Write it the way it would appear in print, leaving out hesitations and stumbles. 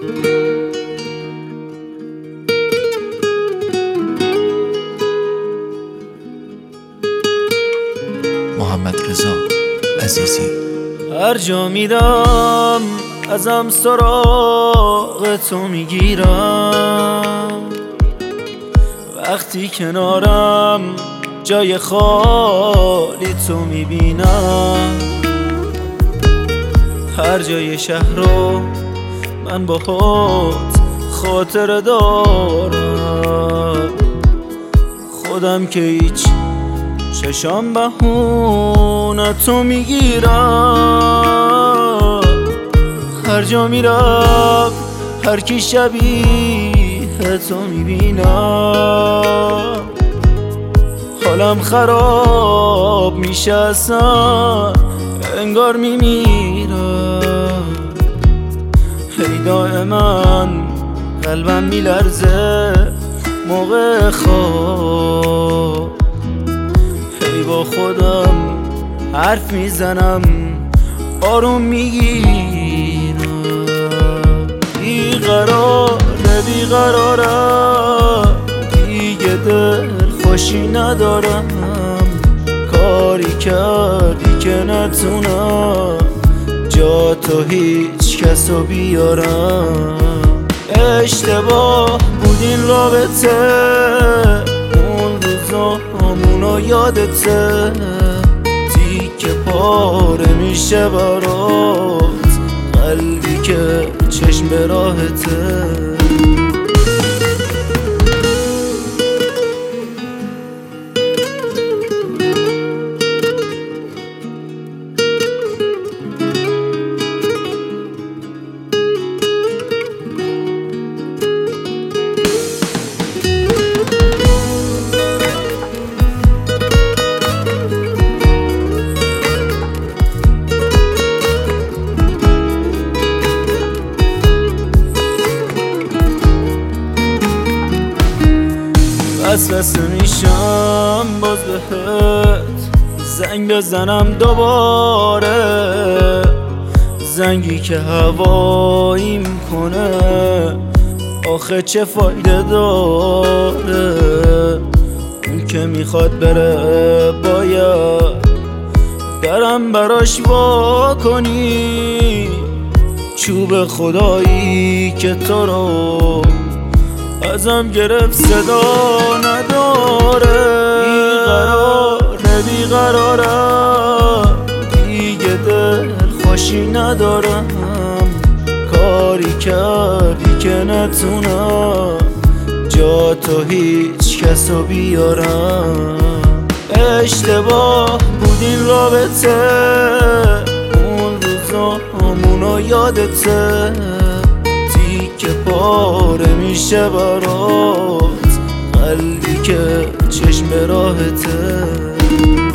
محمد رضا عزیزی. هر جا میرم ازم سراغ تو میگیرم، وقتی کنارم جای خالی تو میبینم. هر جای شهر رو من باهات خاطر دارم، خودم که هیچ چشام بهونه تو میگیرم. هر جا میرم هر کی شبیه تو میبینم، حالم خراب میشه اصلا انگار میمیرم. هی دائما قلبم میلرزه موقع خواب، هی با خودم حرف میزنم آروم میگیرم. بیقرارم دیگه دل خوشی ندارم، کاری کردی که نتونم جا تو هیچ کسو بیارم. اشتباه بود این رابطه، اون روزامونو یادته، تیکه پاره میشه برات قلبی که چشم به راهته. وسوسه میشم باز بهت زنگ بزنم دوباره، زنگی که هواییم کنه آخه چه فایده داره. اون که میخواد بره باید درم براش وا کنی، چوب خدایی که تو رو ازم گرفت صدا نداره. بیقرارم دیگه دل خوشی ندارم، کاری کردی که نتونم جا تو هیچ کسو بیارم. اشتباه بود این رابطه، اون روزامونو یادته، که پاره میشه برات قلبی که چشم به راهته.